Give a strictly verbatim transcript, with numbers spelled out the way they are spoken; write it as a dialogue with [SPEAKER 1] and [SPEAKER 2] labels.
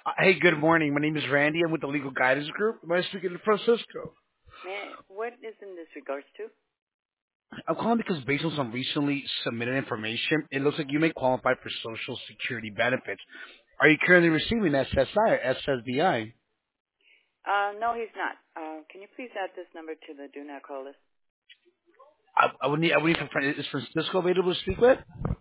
[SPEAKER 1] Uh, Hey, good morning. My name is Randy. I'm with the Legal Guidance Group. Am I speaking to Francisco?
[SPEAKER 2] May I, what is in this regards to?
[SPEAKER 1] I'm calling because based on some recently submitted information, it looks like you may qualify for Social Security benefits. Are you currently receiving S S I or S S D I?
[SPEAKER 2] Uh, no, he's not. Uh, can you please add this number to the do not call list?
[SPEAKER 1] I, I would need, I would need, for, is Francisco available to speak with?